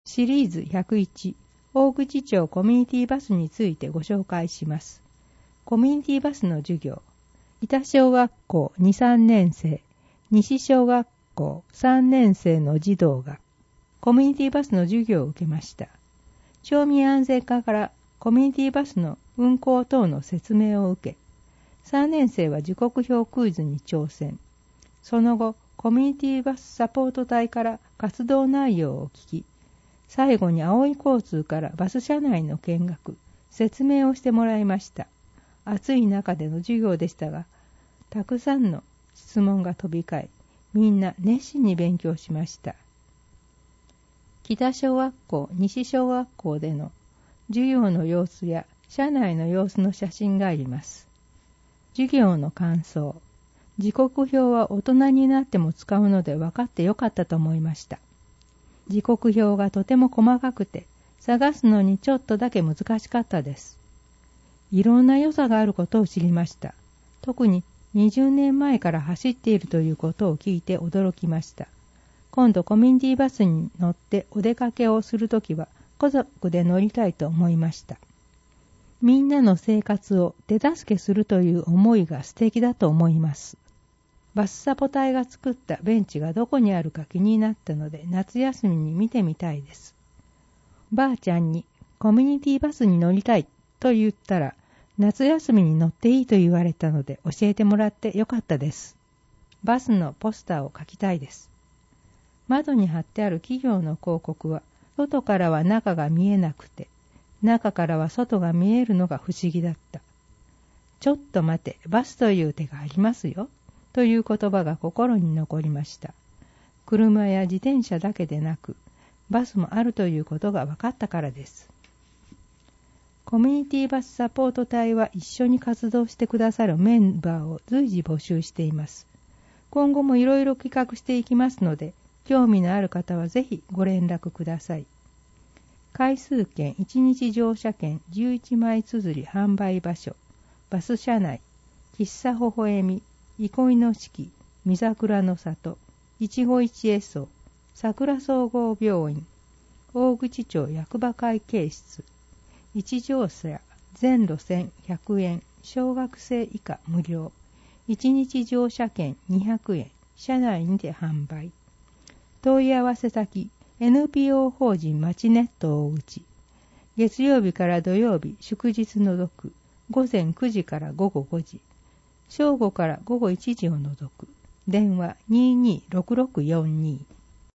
シリーズ101大口町コミュニティバスについてご紹介します。コミュニティバスの授業、板小学校 2,3 年生、西小学校3年生の児童がコミュニティバスの授業を受けました。町民安全課からコミュニティバスの運行等の説明を受け、3年生は時刻表クイズに挑戦。その後、コミュニティバスサポート隊から活動内容を聞き、最後に青い交通からバス車内の見学、説明をしてもらいました。暑い中での授業でしたが、たくさんの質問が飛び交い、みんな熱心に勉強しました。北小学校、西小学校での授業の様子や車内の様子の写真があります。授業の感想。時刻表は大人になっても使うので分かってよかったと思いました。時刻表がとても細かくて、探すのにちょっとだけ難しかったです。いろんな良さがあることを知りました。特に20年前から走っているということを聞いて驚きました。今度コミュニティバスに乗ってお出かけをするときは家族で乗りたいと思いました。みんなの生活を手助けするという思いが素敵だと思います。バスサポ隊が作ったベンチがどこにあるか気になったので夏休みに見てみたいです。ばあちゃんにコミュニティバスに乗りたいと言ったら夏休みに乗っていいと言われたので教えてもらってよかったです。バスのポスターを書きたいです。窓に貼ってある企業の広告は外からは中が見えなくて中からは外が見えるのが不思議だった。ちょっと待て、バスという手がありますよ。という言葉が心に残りました。車や自転車だけでなく、バスもあるということが分かったからです。コミュニティバスサポート隊は一緒に活動してくださるメンバーを随時募集しています。今後もいろいろ企画していきますので、興味のある方はぜひご連絡ください。回数券1日乗車券11枚綴り販売場所、バス車内、喫茶ほほえみ、憩いの式、三桜の里、一期一会荘、桜総合病院、大口町役場会計室、一乗車、全路線100円、小学生以下無料、1日乗車券200円、車内にて販売。問い合わせ先、NPO 法人まちネット大口。月曜日から土曜日、祝日除く、午前9時から午後5時。正午から午後1時を除く。電話226642。